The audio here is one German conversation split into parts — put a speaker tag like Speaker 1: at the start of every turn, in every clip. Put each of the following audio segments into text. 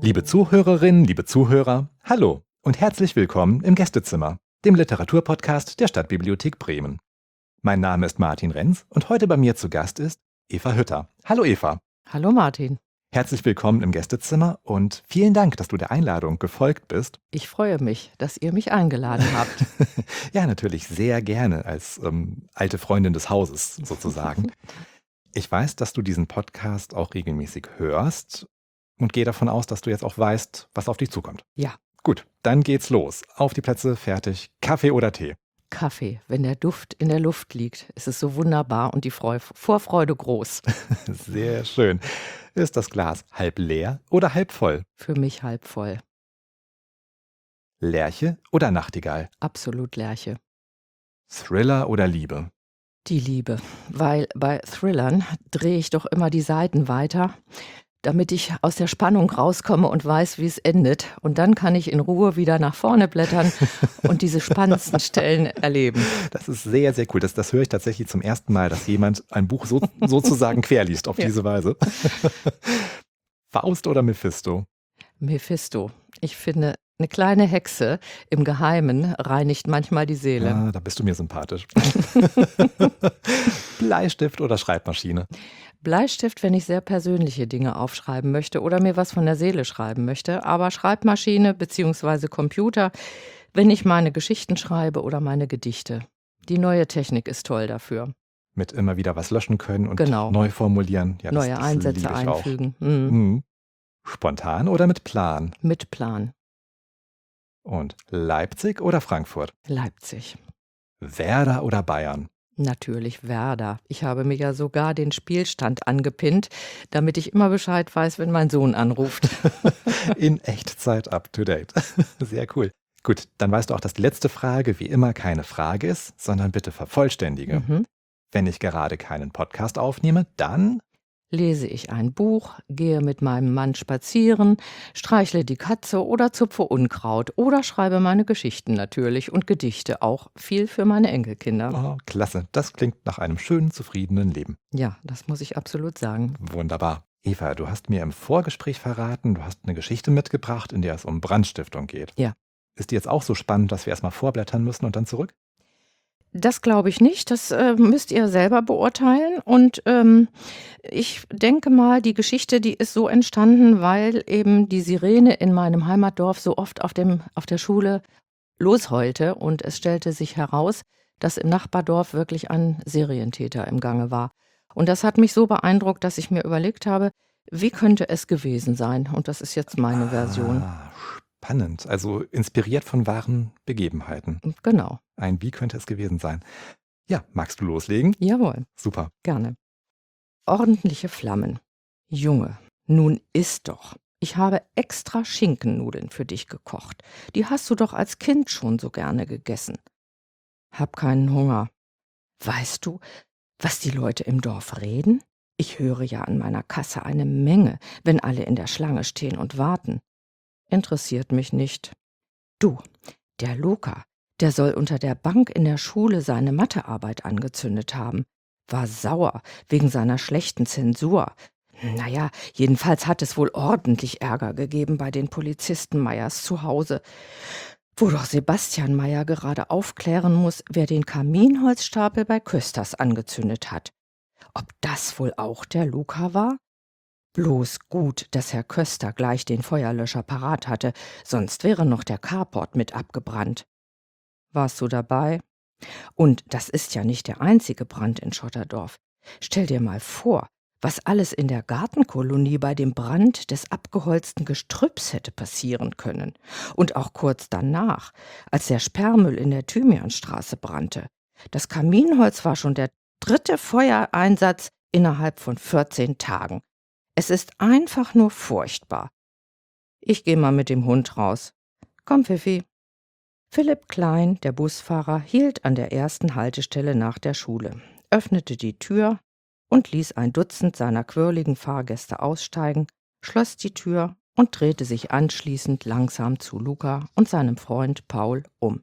Speaker 1: Liebe Zuhörerinnen, liebe Zuhörer, hallo und herzlich willkommen im Gästezimmer, dem Literaturpodcast der Stadtbibliothek Bremen. Mein Name ist Martin Renz und heute bei mir zu Gast ist Eva Hütter. Hallo Eva.
Speaker 2: Hallo Martin.
Speaker 1: Herzlich willkommen im Gästezimmer und vielen Dank, dass du der Einladung gefolgt bist.
Speaker 2: Ich freue mich, dass ihr mich eingeladen habt.
Speaker 1: Ja, natürlich sehr gerne als alte Freundin des Hauses sozusagen. Ich weiß, dass du diesen Podcast auch regelmäßig hörst und gehe davon aus, dass du jetzt auch weißt, was auf dich zukommt.
Speaker 2: Ja.
Speaker 1: Gut, dann geht's los. Auf die Plätze, fertig. Kaffee oder Tee?
Speaker 2: Kaffee, wenn der Duft in der Luft liegt, ist es so wunderbar und die Vorfreude groß.
Speaker 1: Sehr schön. Ist das Glas halb leer oder halb voll?
Speaker 2: Für mich halb voll.
Speaker 1: Lerche oder Nachtigall?
Speaker 2: Absolut Lerche.
Speaker 1: Thriller oder Liebe?
Speaker 2: Die Liebe, weil bei Thrillern drehe ich doch immer die Seiten weiter, damit ich aus der Spannung rauskomme und weiß, wie es endet. Und dann kann ich in Ruhe wieder nach vorne blättern und diese spannendsten Stellen erleben.
Speaker 1: Das ist sehr, sehr cool. Das höre ich tatsächlich zum ersten Mal, dass jemand ein Buch sozusagen querliest auf diese Weise. Faust oder Mephisto?
Speaker 2: Mephisto. Ich finde, eine kleine Hexe im Geheimen reinigt manchmal die Seele.
Speaker 1: Ah, da bist du mir sympathisch. Bleistift oder Schreibmaschine?
Speaker 2: Bleistift, wenn ich sehr persönliche Dinge aufschreiben möchte oder mir was von der Seele schreiben möchte, aber Schreibmaschine bzw. Computer, wenn ich meine Geschichten schreibe oder meine Gedichte. Die neue Technik ist toll dafür.
Speaker 1: Mit immer wieder was löschen können und
Speaker 2: Genau.
Speaker 1: neu formulieren. Ja,
Speaker 2: Neue Einsätze
Speaker 1: liebe ich auch.
Speaker 2: einfügen.
Speaker 1: Spontan oder mit Plan?
Speaker 2: Mit Plan.
Speaker 1: Und Leipzig oder Frankfurt?
Speaker 2: Leipzig.
Speaker 1: Werder oder Bayern?
Speaker 2: Natürlich Werder. Ich habe mir ja sogar den Spielstand angepinnt, damit ich immer Bescheid weiß, wenn mein Sohn anruft.
Speaker 1: In Echtzeit up to date. Sehr cool. Gut, dann weißt du auch, dass die letzte Frage wie immer keine Frage ist, sondern bitte vervollständige. Wenn ich gerade keinen Podcast aufnehme, dann
Speaker 2: lese ich ein Buch, gehe mit meinem Mann spazieren, streichle die Katze oder zupfe Unkraut oder schreibe meine Geschichten natürlich und Gedichte, auch viel für meine Enkelkinder.
Speaker 1: Oh, klasse. Das klingt nach einem schönen, zufriedenen Leben.
Speaker 2: Ja, das muss ich absolut sagen.
Speaker 1: Wunderbar. Eva, du hast mir im Vorgespräch verraten, du hast eine Geschichte mitgebracht, in der es um Brandstiftung geht.
Speaker 2: Ja.
Speaker 1: Ist die jetzt auch so spannend, dass wir erstmal vorblättern müssen und dann zurück?
Speaker 2: Das glaube ich nicht, das müsst ihr selber beurteilen und ich denke mal, die Geschichte, die ist so entstanden, weil eben die Sirene in meinem Heimatdorf so oft auf der Schule losheulte und es stellte sich heraus, dass im Nachbardorf wirklich ein Serientäter im Gange war. Und das hat mich so beeindruckt, dass ich mir überlegt habe, wie könnte es gewesen sein? Und das ist jetzt meine Version.
Speaker 1: Spannend, also inspiriert von wahren Begebenheiten.
Speaker 2: Genau.
Speaker 1: Ein Wie könnte es gewesen sein? Ja, magst du loslegen?
Speaker 2: Jawohl.
Speaker 1: Super.
Speaker 2: Gerne. Ordentliche Flammen. Junge, nun iss doch. Ich habe extra Schinkennudeln für dich gekocht. Die hast du doch als Kind schon so gerne gegessen. Hab keinen Hunger. Weißt du, was die Leute im Dorf reden? Ich höre ja an meiner Kasse eine Menge, wenn alle in der Schlange stehen und warten. Interessiert mich nicht. Du, der Luca, der soll unter der Bank in der Schule seine Mathearbeit angezündet haben. War sauer wegen seiner schlechten Zensur. Naja, jedenfalls hat es wohl ordentlich Ärger gegeben bei den Polizisten Meyers zu Hause, wo doch Sebastian Meyer gerade aufklären muss, wer den Kaminholzstapel bei Kösters angezündet hat. Ob das wohl auch der Luca war? Bloß gut, dass Herr Köster gleich den Feuerlöscher parat hatte, sonst wäre noch der Carport mit abgebrannt. Warst du dabei? Und das ist ja nicht der einzige Brand in Schotterdorf. Stell dir mal vor, was alles in der Gartenkolonie bei dem Brand des abgeholzten Gestrüpps hätte passieren können. Und auch kurz danach, als der Sperrmüll in der Thymianstraße brannte. Das Kaminholz war schon der 3. Feuereinsatz innerhalb von 14 Tagen. Es ist einfach nur furchtbar. Ich gehe mal mit dem Hund raus. Komm, Pfiffi. Philipp Klein, der Busfahrer, hielt an der ersten Haltestelle nach der Schule, öffnete die Tür und ließ ein Dutzend seiner quirligen Fahrgäste aussteigen, schloss die Tür und drehte sich anschließend langsam zu Luca und seinem Freund Paul um.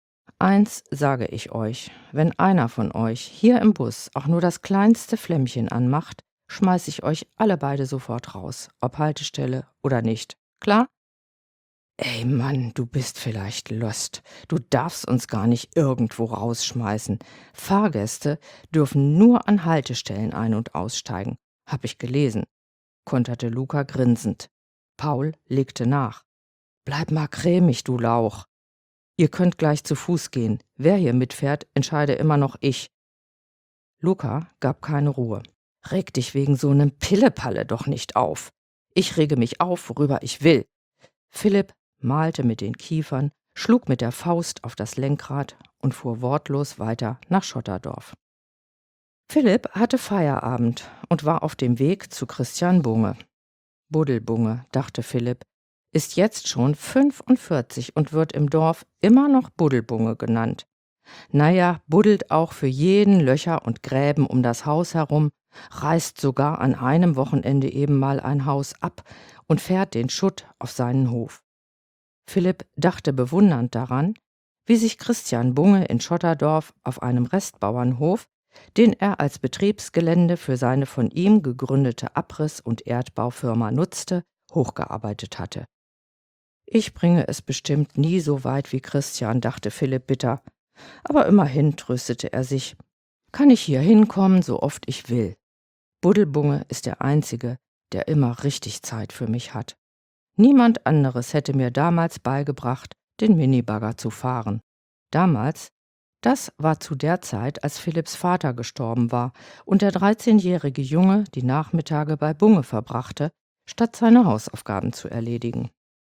Speaker 2: Eins sage ich euch, wenn einer von euch hier im Bus auch nur das kleinste Flämmchen anmacht, schmeiß ich euch alle beide sofort raus, ob Haltestelle oder nicht. Klar? Ey Mann, du bist vielleicht lost. Du darfst uns gar nicht irgendwo rausschmeißen. Fahrgäste dürfen nur an Haltestellen ein- und aussteigen. Hab ich gelesen, konterte Luca grinsend. Paul legte nach. Bleib mal cremig, du Lauch. Ihr könnt gleich zu Fuß gehen. Wer hier mitfährt, entscheide immer noch ich. Luca gab keine Ruhe. Reg dich wegen so nem Pillepalle doch nicht auf. Ich rege mich auf, worüber ich will. Philipp malte mit den Kiefern, schlug mit der Faust auf das Lenkrad und fuhr wortlos weiter nach Schotterdorf. Philipp hatte Feierabend und war auf dem Weg zu Christian Bunge. Buddelbunge, dachte Philipp, ist jetzt schon 45 und wird im Dorf immer noch Buddelbunge genannt. Naja, buddelt auch für jeden Löcher und Gräben um das Haus herum, reißt sogar an einem Wochenende eben mal ein Haus ab und fährt den Schutt auf seinen Hof. Philipp dachte bewundernd daran, wie sich Christian Bunge in Schotterdorf auf einem Restbauernhof, den er als Betriebsgelände für seine von ihm gegründete Abriss- und Erdbaufirma nutzte, hochgearbeitet hatte. Ich bringe es bestimmt nie so weit wie Christian, dachte Philipp bitter. Aber immerhin, tröstete er sich, kann ich hier hinkommen, so oft ich will. Buddelbunge ist der Einzige, der immer richtig Zeit für mich hat. Niemand anderes hätte mir damals beigebracht, den Minibagger zu fahren. Damals, das war zu der Zeit, als Philipps Vater gestorben war und der 13-jährige Junge die Nachmittage bei Bunge verbrachte, statt seine Hausaufgaben zu erledigen.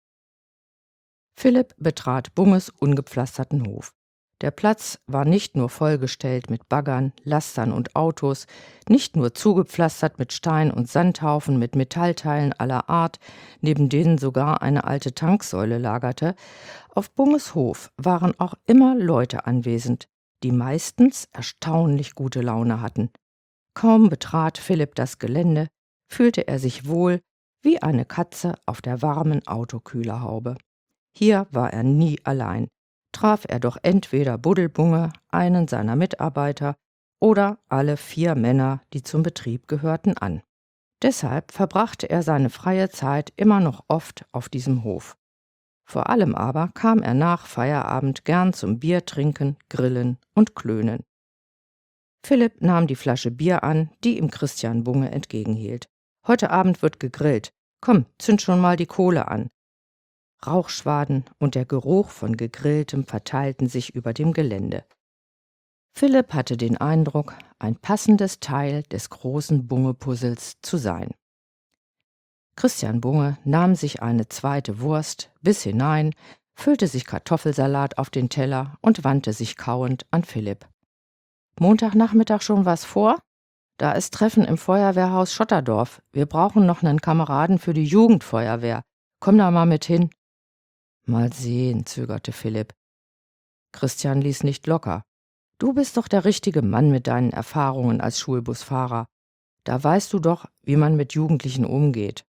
Speaker 2: Philipp betrat Bunges ungepflasterten Hof. Der Platz war nicht nur vollgestellt mit Baggern, Lastern und Autos, nicht nur zugepflastert mit Stein- und Sandhaufen mit Metallteilen aller Art, neben denen sogar eine alte Tanksäule lagerte. Auf Bunges Hof waren auch immer Leute anwesend, die meistens erstaunlich gute Laune hatten. Kaum betrat Philipp das Gelände, fühlte er sich wohl wie eine Katze auf der warmen Autokühlerhaube. Hier war er nie allein. Traf er doch entweder Buddelbunge, einen seiner Mitarbeiter, oder alle 4 Männer, die zum Betrieb gehörten, an. Deshalb verbrachte er seine freie Zeit immer noch oft auf diesem Hof. Vor allem aber kam er nach Feierabend gern zum Biertrinken, Grillen und Klönen. Philipp nahm die Flasche Bier an, die ihm Christian Bunge entgegenhielt. »Heute Abend wird gegrillt. Komm, zünd schon mal die Kohle an.« Rauchschwaden und der Geruch von Gegrilltem verteilten sich über dem Gelände. Philipp hatte den Eindruck, ein passendes Teil des großen Bunge-Puzzles zu sein. Christian Bunge nahm sich eine zweite Wurst, biss hinein, füllte sich Kartoffelsalat auf den Teller und wandte sich kauend an Philipp. »Montagnachmittag schon was vor? Da ist Treffen im Feuerwehrhaus Schotterdorf. Wir brauchen noch einen Kameraden für die Jugendfeuerwehr. Komm da mal mit hin.« »Mal sehen«, zögerte Philipp. Christian ließ nicht locker. »Du bist doch der richtige Mann mit deinen Erfahrungen als Schulbusfahrer. Da weißt du doch, wie man mit Jugendlichen umgeht.«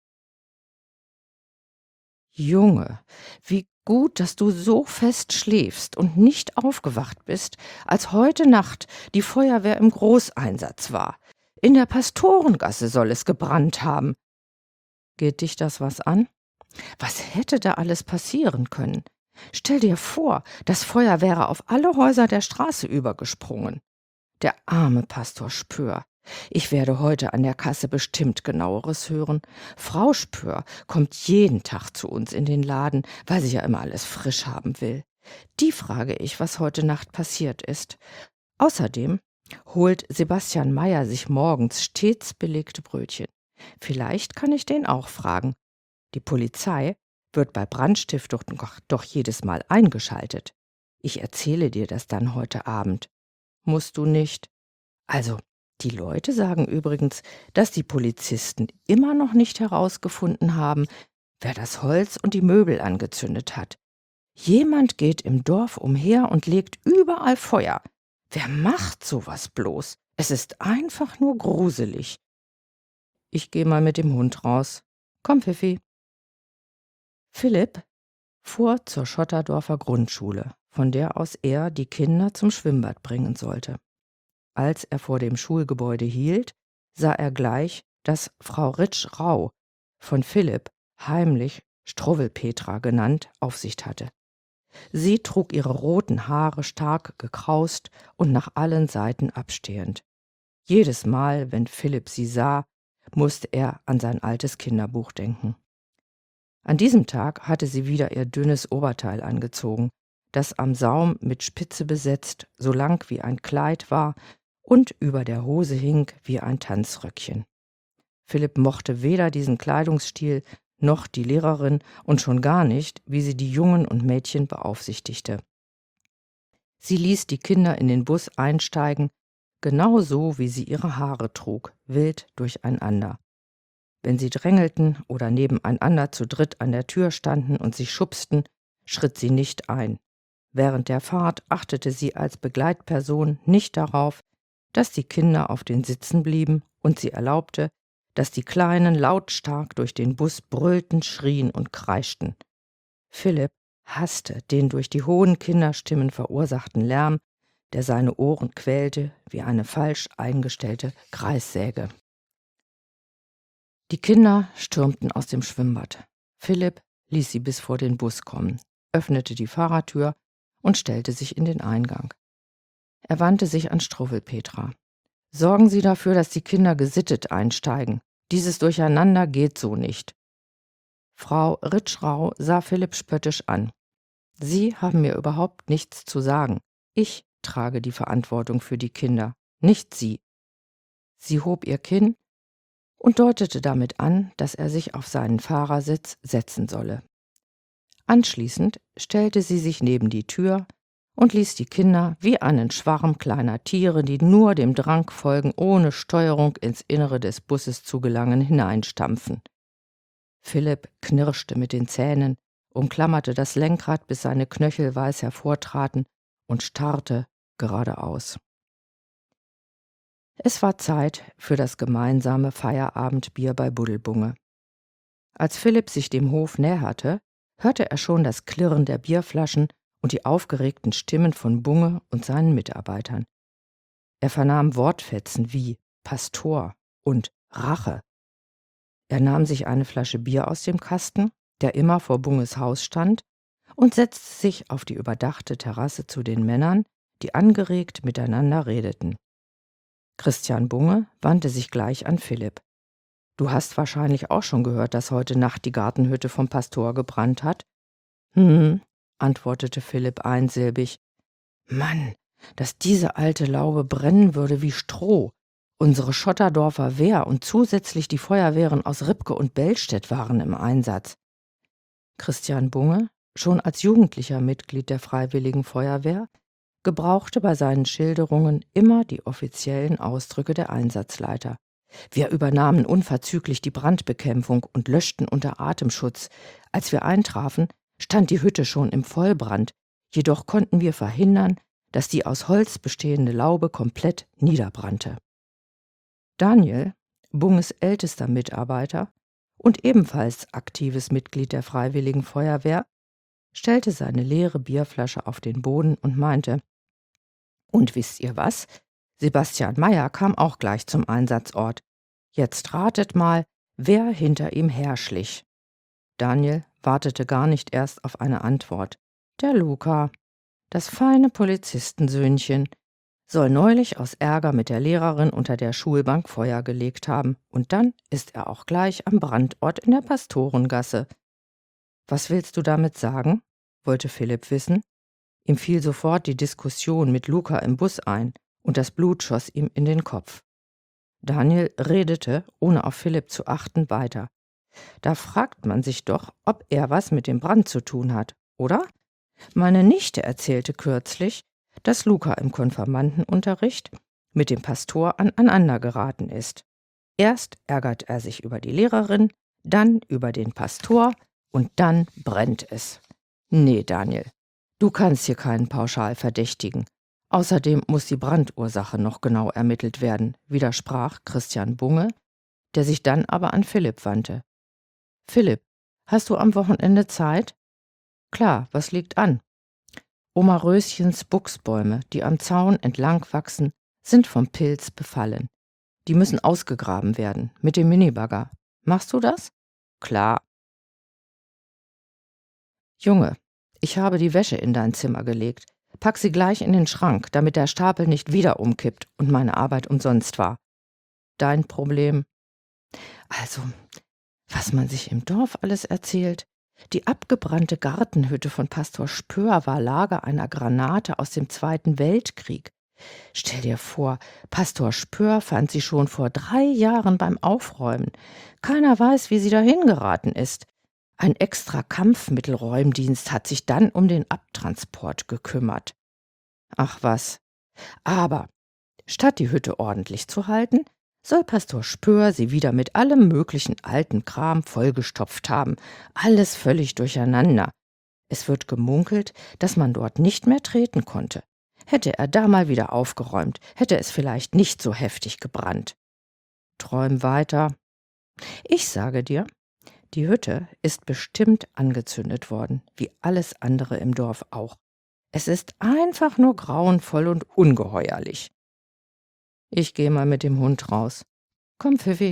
Speaker 2: »Junge, wie gut, dass du so fest schläfst und nicht aufgewacht bist, als heute Nacht die Feuerwehr im Großeinsatz war. In der Pastorengasse soll es gebrannt haben. Geht dich das was an? Was hätte da alles passieren können? Stell dir vor, das Feuer wäre auf alle Häuser der Straße übergesprungen. Der arme Pastor Spör. Ich werde heute an der Kasse bestimmt Genaueres hören. Frau Spör kommt jeden Tag zu uns in den Laden, weil sie ja immer alles frisch haben will. Die frage ich, was heute Nacht passiert ist. Außerdem holt Sebastian Meyer sich morgens stets belegte Brötchen. Vielleicht kann ich den auch fragen. Die Polizei wird bei Brandstiftung doch jedes Mal eingeschaltet. Ich erzähle dir das dann heute Abend. Musst du nicht? Also, die Leute sagen übrigens, dass die Polizisten immer noch nicht herausgefunden haben, wer das Holz und die Möbel angezündet hat. Jemand geht im Dorf umher und legt überall Feuer. Wer macht sowas bloß? Es ist einfach nur gruselig. Ich gehe mal mit dem Hund raus. Komm, Pfiffi. Philipp fuhr zur Schotterdorfer Grundschule, von der aus er die Kinder zum Schwimmbad bringen sollte. Als er vor dem Schulgebäude hielt, sah er gleich, dass Frau Ritsch-Rau von Philipp heimlich Struwwelpetra genannt, Aufsicht hatte. Sie trug ihre roten Haare stark gekraust und nach allen Seiten abstehend. Jedes Mal, wenn Philipp sie sah, musste er an sein altes Kinderbuch denken. An diesem Tag hatte sie wieder ihr dünnes Oberteil angezogen, das am Saum mit Spitze besetzt, so lang wie ein Kleid war und über der Hose hing wie ein Tanzröckchen. Philipp mochte weder diesen Kleidungsstil noch die Lehrerin und schon gar nicht, wie sie die Jungen und Mädchen beaufsichtigte. Sie ließ die Kinder in den Bus einsteigen, genau so, wie sie ihre Haare trug, wild durcheinander. Wenn sie drängelten oder nebeneinander zu dritt an der Tür standen und sich schubsten, schritt sie nicht ein. Während der Fahrt achtete sie als Begleitperson nicht darauf, dass die Kinder auf den Sitzen blieben, und sie erlaubte, dass die Kleinen lautstark durch den Bus brüllten, schrien und kreischten. Philipp hasste den durch die hohen Kinderstimmen verursachten Lärm, der seine Ohren quälte wie eine falsch eingestellte Kreissäge. Die Kinder stürmten aus dem Schwimmbad. Philipp ließ sie bis vor den Bus kommen, öffnete die Fahrertür und stellte sich in den Eingang. Er wandte sich an Struwwelpetra. »Sorgen Sie dafür, dass die Kinder gesittet einsteigen. Dieses Durcheinander geht so nicht.« Frau Ritschrau sah Philipp spöttisch an. »Sie haben mir überhaupt nichts zu sagen. Ich trage die Verantwortung für die Kinder, nicht Sie.« Sie hob ihr Kinn und deutete damit an, dass er sich auf seinen Fahrersitz setzen solle. Anschließend stellte sie sich neben die Tür und ließ die Kinder wie einen Schwarm kleiner Tiere, die nur dem Drang folgen, ohne Steuerung ins Innere des Busses zu gelangen, hineinstampfen. Philipp knirschte mit den Zähnen, umklammerte das Lenkrad, bis seine Knöchel weiß hervortraten, und starrte geradeaus. Es war Zeit für das gemeinsame Feierabendbier bei Buddelbunge. Als Philipp sich dem Hof näherte, hörte er schon das Klirren der Bierflaschen und die aufgeregten Stimmen von Bunge und seinen Mitarbeitern. Er vernahm Wortfetzen wie Pastor und Rache. Er nahm sich eine Flasche Bier aus dem Kasten, der immer vor Bunges Haus stand, und setzte sich auf die überdachte Terrasse zu den Männern, die angeregt miteinander redeten. Christian Bunge wandte sich gleich an Philipp. »Du hast wahrscheinlich auch schon gehört, dass heute Nacht die Gartenhütte vom Pastor gebrannt hat?« »Hm«, antwortete Philipp einsilbig. »Mann, dass diese alte Laube brennen würde wie Stroh. Unsere Schotterdorfer Wehr und zusätzlich die Feuerwehren aus Ribke und Bellstedt waren im Einsatz.« Christian Bunge, schon als Jugendlicher Mitglied der Freiwilligen Feuerwehr, gebrauchte bei seinen Schilderungen immer die offiziellen Ausdrücke der Einsatzleiter. Wir übernahmen unverzüglich die Brandbekämpfung und löschten unter Atemschutz. Als wir eintrafen, stand die Hütte schon im Vollbrand, jedoch konnten wir verhindern, dass die aus Holz bestehende Laube komplett niederbrannte. Daniel, Bunges ältester Mitarbeiter und ebenfalls aktives Mitglied der Freiwilligen Feuerwehr, stellte seine leere Bierflasche auf den Boden und meinte: »Und wisst ihr was? Sebastian Meyer kam auch gleich zum Einsatzort. Jetzt ratet mal, wer hinter ihm herschlich.« Daniel wartete gar nicht erst auf eine Antwort. »Der Luca, das feine Polizistensöhnchen, soll neulich aus Ärger mit der Lehrerin unter der Schulbank Feuer gelegt haben, und dann ist er auch gleich am Brandort in der Pastorengasse.« »Was willst du damit sagen?« wollte Philipp wissen. Ihm fiel sofort die Diskussion mit Luca im Bus ein, und das Blut schoss ihm in den Kopf. Daniel redete, ohne auf Philipp zu achten, weiter. »Da fragt man sich doch, ob er was mit dem Brand zu tun hat, oder? Meine Nichte erzählte kürzlich, dass Luca im Konfirmandenunterricht mit dem Pastor aneinander geraten ist. Erst ärgert er sich über die Lehrerin, dann über den Pastor und dann brennt es. Nee, Daniel, du kannst hier keinen pauschal verdächtigen. Außerdem muss die Brandursache noch genau ermittelt werden«, widersprach Christian Bunge, der sich dann aber an Philipp wandte. »Philipp, hast du am Wochenende Zeit?« »Klar, was liegt an?« »Oma Röschens Buchsbäume, die am Zaun entlang wachsen, sind vom Pilz befallen. Die müssen ausgegraben werden, mit dem Minibagger. Machst du das?« »Klar.« Junge, ich habe die Wäsche in dein Zimmer gelegt. Pack sie gleich in den Schrank, damit der Stapel nicht wieder umkippt und meine Arbeit umsonst war. Dein Problem? Also, was man sich im Dorf alles erzählt. Die abgebrannte Gartenhütte von Pastor Spöhr war Lager einer Granate aus dem Zweiten Weltkrieg. Stell dir vor, Pastor Spöhr fand sie schon vor 3 Jahren beim Aufräumen. Keiner weiß, wie sie dahin geraten ist. Ein extra Kampfmittelräumdienst hat sich dann um den Abtransport gekümmert. Ach was. Aber statt die Hütte ordentlich zu halten, soll Pastor Spöhr sie wieder mit allem möglichen alten Kram vollgestopft haben. Alles völlig durcheinander. Es wird gemunkelt, dass man dort nicht mehr treten konnte. Hätte er da mal wieder aufgeräumt, hätte es vielleicht nicht so heftig gebrannt. Träum weiter. Ich sage dir, die Hütte ist bestimmt angezündet worden, wie alles andere im Dorf auch. Es ist einfach nur grauenvoll und ungeheuerlich. Ich gehe mal mit dem Hund raus. Komm, Pfiffi.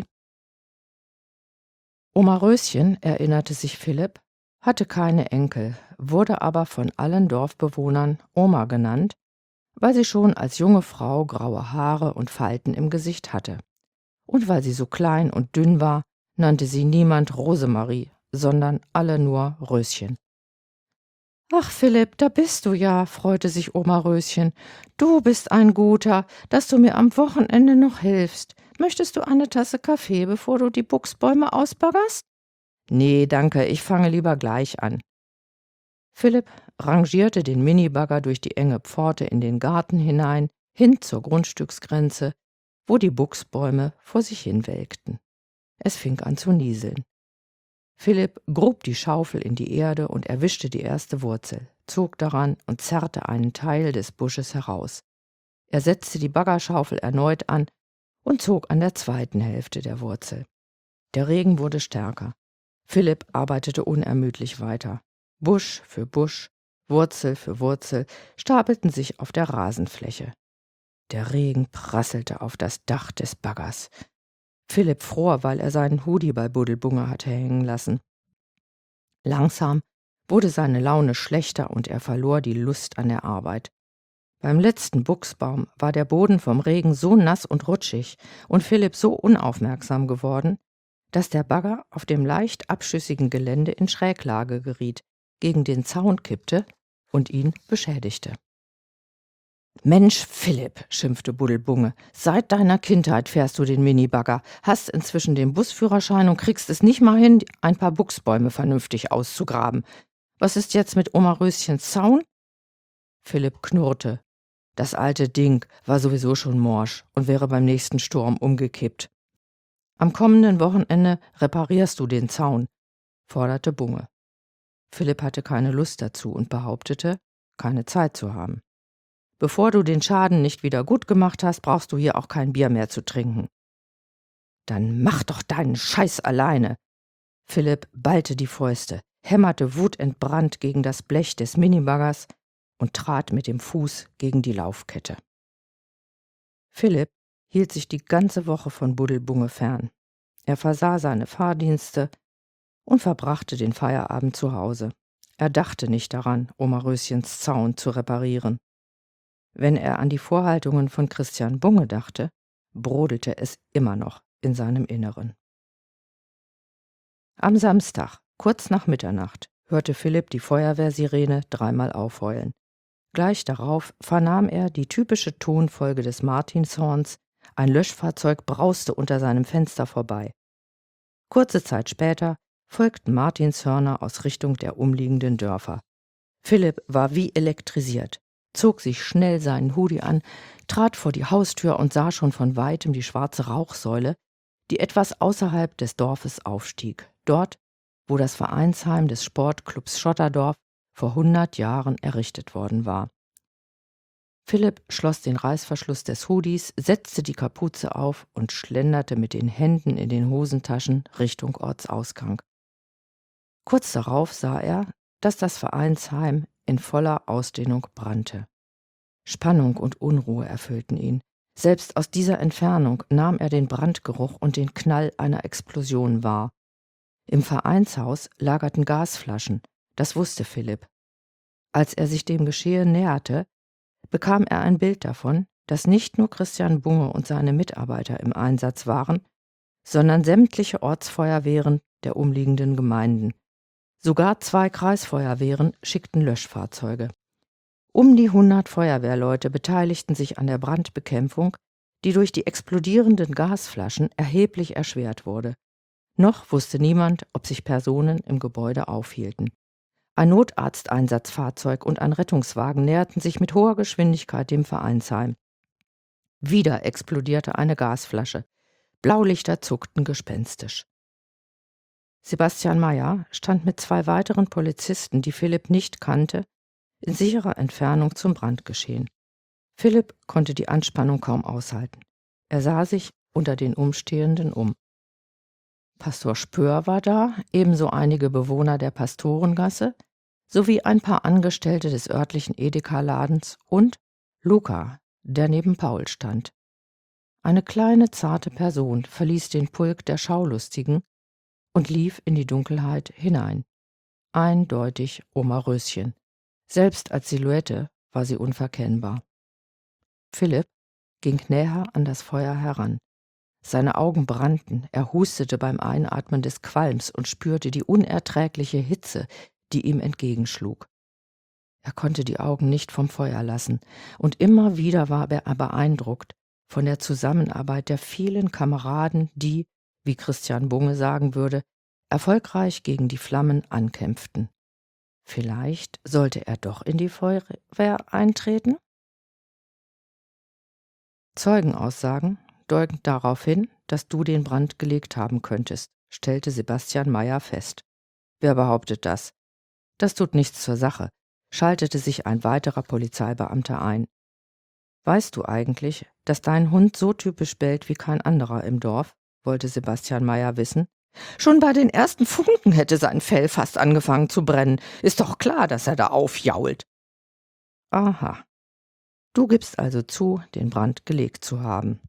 Speaker 2: Oma Röschen, erinnerte sich Philipp, hatte keine Enkel, wurde aber von allen Dorfbewohnern Oma genannt, weil sie schon als junge Frau graue Haare und Falten im Gesicht hatte. Und weil sie so klein und dünn war, nannte sie niemand Rosemarie, sondern alle nur Röschen. »Ach, Philipp, da bist du ja«, freute sich Oma Röschen. »Du bist ein Guter, dass du mir am Wochenende noch hilfst. Möchtest du eine Tasse Kaffee, bevor du die Buchsbäume ausbaggerst?« »Nee, danke, ich fange lieber gleich an.« Philipp rangierte den Minibagger durch die enge Pforte in den Garten hinein, hin zur Grundstücksgrenze, wo die Buchsbäume vor sich hin welkten. Es fing an zu nieseln. Philipp grub die Schaufel in die Erde und erwischte die erste Wurzel, zog daran und zerrte einen Teil des Busches heraus. Er setzte die Baggerschaufel erneut an und zog an der zweiten Hälfte der Wurzel. Der Regen wurde stärker. Philipp arbeitete unermüdlich weiter. Busch für Busch, Wurzel für Wurzel stapelten sich auf der Rasenfläche. Der Regen prasselte auf das Dach des Baggers. Philipp fror, weil er seinen Hoodie bei Buddelbunge hatte hängen lassen. Langsam wurde seine Laune schlechter und er verlor die Lust an der Arbeit. Beim letzten Buchsbaum war der Boden vom Regen so nass und rutschig und Philipp so unaufmerksam geworden, dass der Bagger auf dem leicht abschüssigen Gelände in Schräglage geriet, gegen den Zaun kippte und ihn beschädigte. »Mensch, Philipp«, schimpfte Buddelbunge, »seit deiner Kindheit fährst du den Minibagger, hast inzwischen den Busführerschein und kriegst es nicht mal hin, ein paar Buchsbäume vernünftig auszugraben. Was ist jetzt mit Oma Röschens Zaun?« Philipp knurrte. Das alte Ding war sowieso schon morsch und wäre beim nächsten Sturm umgekippt. »Am kommenden Wochenende reparierst du den Zaun«, forderte Bunge. Philipp hatte keine Lust dazu und behauptete, keine Zeit zu haben. »Bevor du den Schaden nicht wieder gut gemacht hast, brauchst du hier auch kein Bier mehr zu trinken.« »Dann mach doch deinen Scheiß alleine!« Philipp ballte die Fäuste, hämmerte wutentbrannt gegen das Blech des Minibaggers und trat mit dem Fuß gegen die Laufkette. Philipp hielt sich die ganze Woche von Buddelbunge fern. Er versah seine Fahrdienste und verbrachte den Feierabend zu Hause. Er dachte nicht daran, Oma Röschens Zaun zu reparieren. Wenn er an die Vorhaltungen von Christian Bunge dachte, brodelte es immer noch in seinem Inneren. Am Samstag, kurz nach Mitternacht, hörte Philipp die Feuerwehrsirene 3-mal aufheulen. Gleich darauf vernahm er die typische Tonfolge des Martinshorns, ein Löschfahrzeug brauste unter seinem Fenster vorbei. Kurze Zeit später folgten Martinshörner aus Richtung der umliegenden Dörfer. Philipp war wie elektrisiert, zog sich schnell seinen Hoodie an, trat vor die Haustür und sah schon von weitem die schwarze Rauchsäule, die etwas außerhalb des Dorfes aufstieg, dort, wo das Vereinsheim des Sportclubs Schotterdorf vor 100 Jahren errichtet worden war. Philipp schloss den Reißverschluss des Hoodies, setzte die Kapuze auf und schlenderte mit den Händen in den Hosentaschen Richtung Ortsausgang. Kurz darauf sah er, dass das Vereinsheim in voller Ausdehnung brannte. Spannung und Unruhe erfüllten ihn. Selbst aus dieser Entfernung nahm er den Brandgeruch und den Knall einer Explosion wahr. Im Vereinshaus lagerten Gasflaschen, Das wusste Philipp. Als er sich dem Geschehen näherte, bekam er ein Bild davon, dass nicht nur Christian Bunge und seine Mitarbeiter im Einsatz waren, sondern sämtliche Ortsfeuerwehren der umliegenden Gemeinden. Sogar 2 Kreisfeuerwehren schickten Löschfahrzeuge. Um die 100 Feuerwehrleute beteiligten sich an der Brandbekämpfung, die durch die explodierenden Gasflaschen erheblich erschwert wurde. Noch wusste niemand, ob sich Personen im Gebäude aufhielten. Ein Notarzteinsatzfahrzeug und ein Rettungswagen näherten sich mit hoher Geschwindigkeit dem Vereinsheim. Wieder explodierte eine Gasflasche. Blaulichter zuckten gespenstisch. Sebastian Mayer stand mit 2 weiteren Polizisten, die Philipp nicht kannte, in sicherer Entfernung zum Brandgeschehen. Philipp konnte die Anspannung kaum aushalten. Er sah sich unter den Umstehenden um. Pastor Spöhr war da, ebenso einige Bewohner der Pastorengasse, sowie ein paar Angestellte des örtlichen Edeka-Ladens und Luca, der neben Paul stand. Eine kleine, zarte Person verließ den Pulk der Schaulustigen und lief in die Dunkelheit hinein. Eindeutig Oma Röschen. Selbst als Silhouette war sie unverkennbar. Philipp ging näher an das Feuer heran. Seine Augen brannten, er hustete beim Einatmen des Qualms und spürte die unerträgliche Hitze, die ihm entgegenschlug. Er konnte die Augen nicht vom Feuer lassen, und immer wieder war er beeindruckt von der Zusammenarbeit der vielen Kameraden, die, wie Christian Bunge sagen würde, erfolgreich gegen die Flammen ankämpften. Vielleicht sollte er doch in die Feuerwehr eintreten? Zeugenaussagen deuten darauf hin, dass du den Brand gelegt haben könntest, stellte Sebastian Mayer fest. Wer behauptet das? Das tut nichts zur Sache, schaltete sich ein weiterer Polizeibeamter ein. Weißt du eigentlich, dass dein Hund so typisch bellt wie kein anderer im Dorf? Wollte Sebastian Mayer wissen. Schon bei den ersten Funken hätte sein Fell fast angefangen zu brennen. Ist doch klar, dass er da aufjault. Aha. Du gibst also zu, den Brand gelegt zu haben.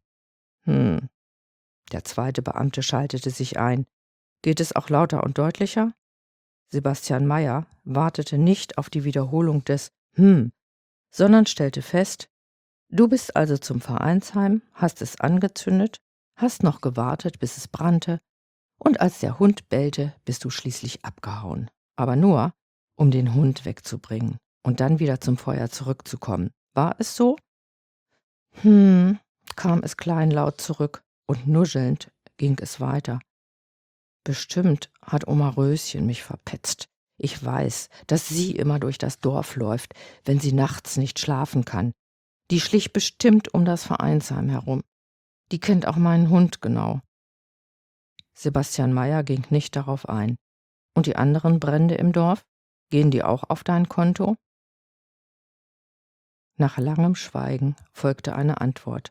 Speaker 2: Der zweite Beamte schaltete sich ein. Geht es auch lauter und deutlicher? Sebastian Mayer wartete nicht auf die Wiederholung des sondern stellte fest, du bist also zum Vereinsheim, hast es angezündet, hast noch gewartet, bis es brannte, und als der Hund bellte, bist du schließlich abgehauen. Aber nur, um den Hund wegzubringen und dann wieder zum Feuer zurückzukommen. War es so? Kam es kleinlaut zurück, und nuschelnd ging es weiter. Bestimmt hat Oma Röschen mich verpetzt. Ich weiß, dass sie immer durch das Dorf läuft, wenn sie nachts nicht schlafen kann. Die schlich bestimmt um das Vereinsheim herum. Die kennt auch meinen Hund genau. Sebastian Mayer ging nicht darauf ein. Und die anderen Brände im Dorf? Gehen die auch auf dein Konto? Nach langem Schweigen folgte eine Antwort.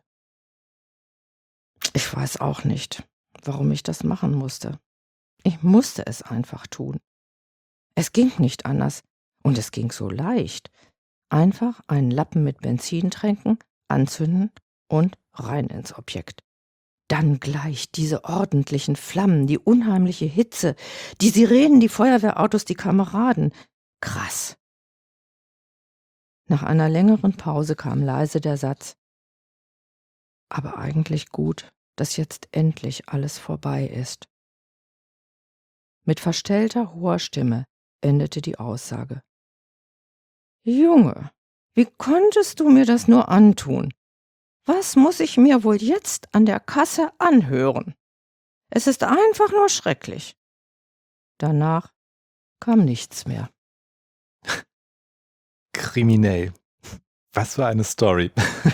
Speaker 2: Ich weiß auch nicht, warum ich das machen musste. Ich musste es einfach tun. Es ging nicht anders, und es ging so leicht. Einfach einen Lappen mit Benzin tränken, anzünden und rein ins Objekt. Dann gleich diese ordentlichen Flammen, die unheimliche Hitze, die Sirenen, die Feuerwehrautos, die Kameraden. Krass. Nach einer längeren Pause kam leise der Satz: Aber eigentlich gut, dass jetzt endlich alles vorbei ist. Mit verstellter, hoher Stimme endete die Aussage. Junge, wie konntest du mir das nur antun? Was muss ich mir wohl jetzt an der Kasse anhören? Es ist einfach nur schrecklich. Danach kam nichts mehr.
Speaker 1: Kriminell. Was für eine Story.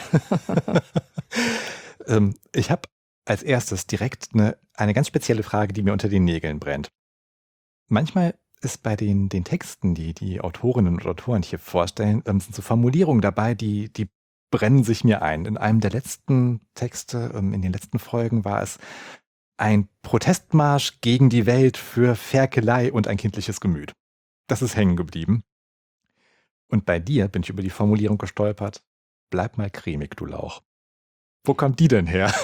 Speaker 1: Ich habe als erstes direkt eine ganz spezielle Frage, die mir unter den Nägeln brennt. Manchmal ist bei den Texten, die die Autorinnen und Autoren hier vorstellen, sind so Formulierungen dabei, die brennen sich mir ein. In einem der letzten Texte, in den letzten Folgen, war es ein Protestmarsch gegen die Welt für Ferkelei und ein kindliches Gemüt. Das ist hängen geblieben. Und bei dir bin ich über die Formulierung gestolpert: Bleib mal cremig, du Lauch. Wo kommt die denn her?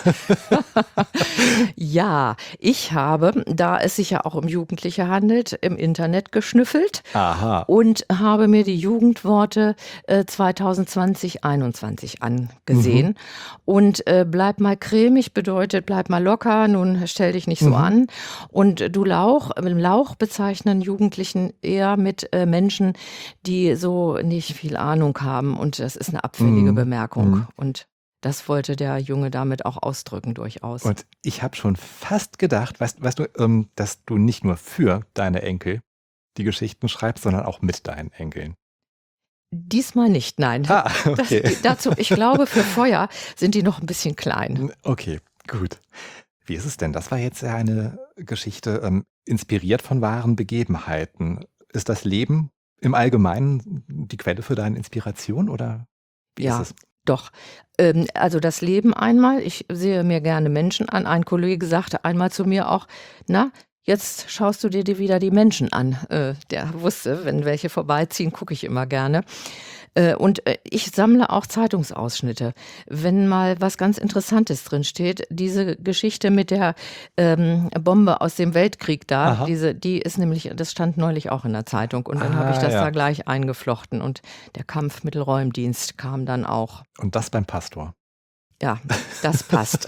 Speaker 2: Ja, ich habe, da es sich ja auch um Jugendliche handelt, im Internet geschnüffelt
Speaker 1: Aha.
Speaker 2: und habe mir die Jugendworte 2020, 21 angesehen. Und bleib mal cremig bedeutet, bleib mal locker, nun stell dich nicht so an. Und du Lauch, Lauch bezeichnen Jugendlichen eher mit Menschen, die so nicht viel Ahnung haben. Und das ist eine abfällige Bemerkung. Und das wollte der Junge damit auch ausdrücken, durchaus.
Speaker 1: Und ich habe schon fast gedacht, weißt du, dass du nicht nur für deine Enkel die Geschichten schreibst, sondern auch mit deinen Enkeln.
Speaker 2: Diesmal nicht, nein.
Speaker 1: Ah, okay.
Speaker 2: Dazu, ich glaube, für Feuer sind die noch ein bisschen klein.
Speaker 1: Okay, gut. Wie ist es denn? Das war jetzt ja eine Geschichte inspiriert von wahren Begebenheiten. Ist das Leben im Allgemeinen die Quelle für deine Inspiration oder wie
Speaker 2: Ja,
Speaker 1: ist es?
Speaker 2: doch. Also das Leben einmal, ich sehe mir gerne Menschen an. Ein Kollege sagte einmal zu mir auch, na, jetzt schaust du dir wieder die Menschen an. Der wusste, wenn welche vorbeiziehen, gucke ich immer gerne. Und ich sammle auch Zeitungsausschnitte. Wenn mal was ganz Interessantes drin steht, diese Geschichte mit der Bombe aus dem Weltkrieg da,
Speaker 1: Aha.
Speaker 2: die ist nämlich, das stand neulich auch in der Zeitung und dann habe ich das
Speaker 1: ja.
Speaker 2: da gleich eingeflochten und der Kampfmittelräumdienst kam dann auch.
Speaker 1: Und das beim Pastor.
Speaker 2: Ja, das passt.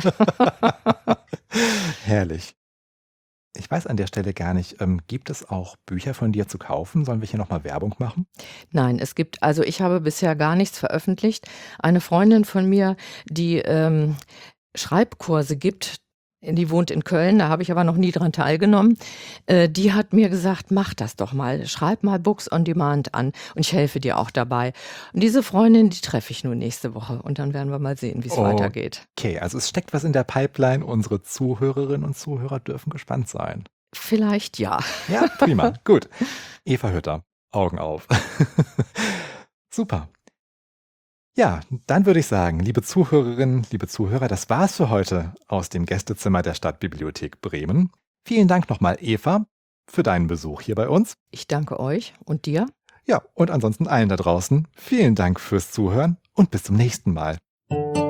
Speaker 1: Herrlich. Ich weiß an der Stelle gar nicht, gibt es auch Bücher von dir zu kaufen? Sollen wir hier nochmal Werbung machen?
Speaker 2: Nein, also ich habe bisher gar nichts veröffentlicht. Eine Freundin von mir, die Schreibkurse gibt, die wohnt in Köln, da habe ich aber noch nie dran teilgenommen. Die hat mir gesagt, mach das doch mal, schreib mal Books on Demand an und ich helfe dir auch dabei. Und diese Freundin, die treffe ich nur nächste Woche und dann werden wir mal sehen, wie es weitergeht.
Speaker 1: Okay, also es steckt was in der Pipeline. Unsere Zuhörerinnen und Zuhörer dürfen gespannt sein.
Speaker 2: Vielleicht ja.
Speaker 1: Ja, prima. Gut. Eva Hütter, Augen auf. Super. Ja, dann würde ich sagen, liebe Zuhörerinnen, liebe Zuhörer, das war's für heute aus dem Gästezimmer der Stadtbibliothek Bremen. Vielen Dank nochmal, Eva, für deinen Besuch hier bei uns.
Speaker 2: Ich danke euch und dir.
Speaker 1: Ja, und ansonsten allen da draußen, vielen Dank fürs Zuhören und bis zum nächsten Mal.